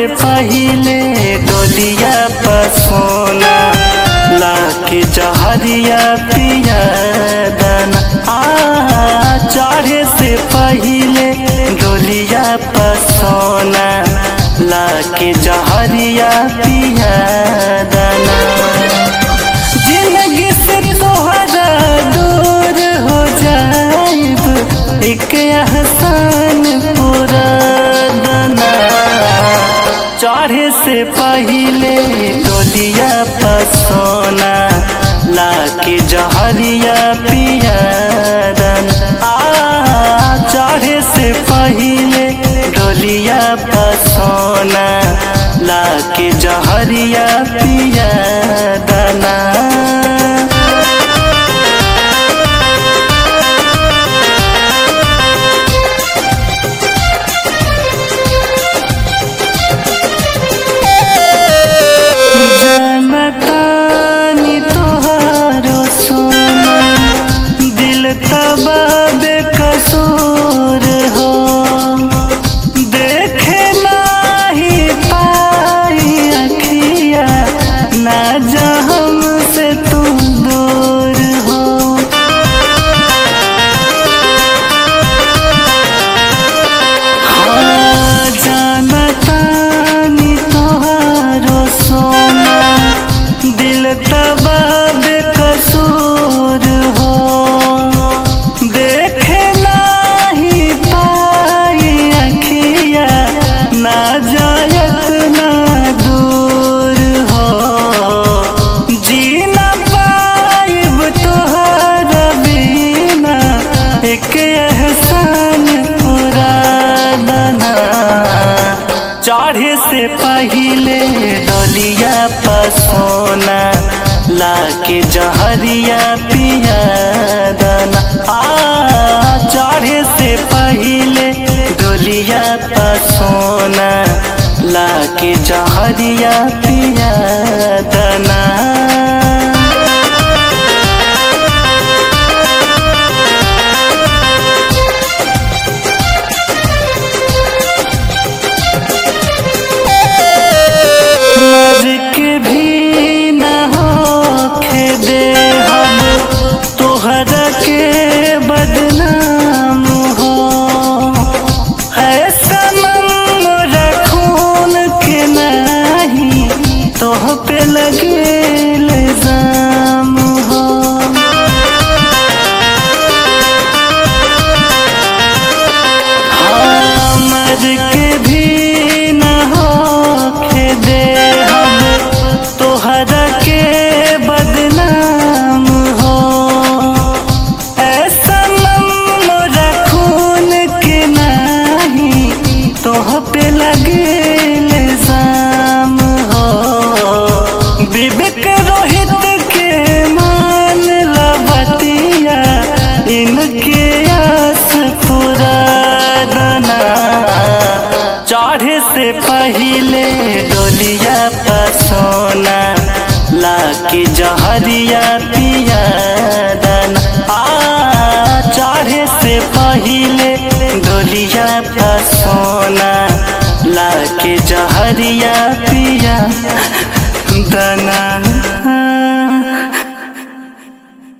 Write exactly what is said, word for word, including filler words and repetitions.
पहिले डोलिया पर सोना लाके जहरिया पिया दाना। आ चढ़े से पहिले डोलिया पर सोना लाके जहरिया पिया दाना। जिंदगी से तोहरा दूर हो जाइब एक एहसान पूरा दाना। चढ़े से पहिले डोलिया पर सोना लाके जहरिया पिया दाना। आ चढ़े से पहिले डोलिया पर सोना लाके जहरिया पिया दाना। जनतानी तोहारो सोना दिल तबा बेकसूर हो। देखे नाही पाई अखिया ना जा हमसे तुम दूर हो। हाँ जनतानी तोहारो सोना दिल तबा बेकसूर हो। देखे नाही पाई अखिया ना जायत ना दूर हो। जी ना पाइब तोहरा बिना एक एहसान पूरा दाना। चढ़े से पहिले डोलिया पर सोना लाके जहरिया पिया दाना। आ चढ़े से पहिले डोलिया पर सोना लाके जहरिया पिया दाना। भी न होखे दे हम तोहरा के बदनाम हो। ऐसा मन रखून के नहीं तोह पे लगे इल्जाम हो। हाँ मर के भी न होखे दे तोहरा के बदनाम हो। ऐसा मन रखून के नहीं तोह पे लगे इल्जाम हो। विवेक रोहित के मान लबतिया इनके आस पूरा दाना। चढ़े से पहिले डोलिया पर सोना लाके जहरिया पिया दाना। आ चढ़े से पहिले डोलिया पर सोना लाके जहरिया पिया दाना।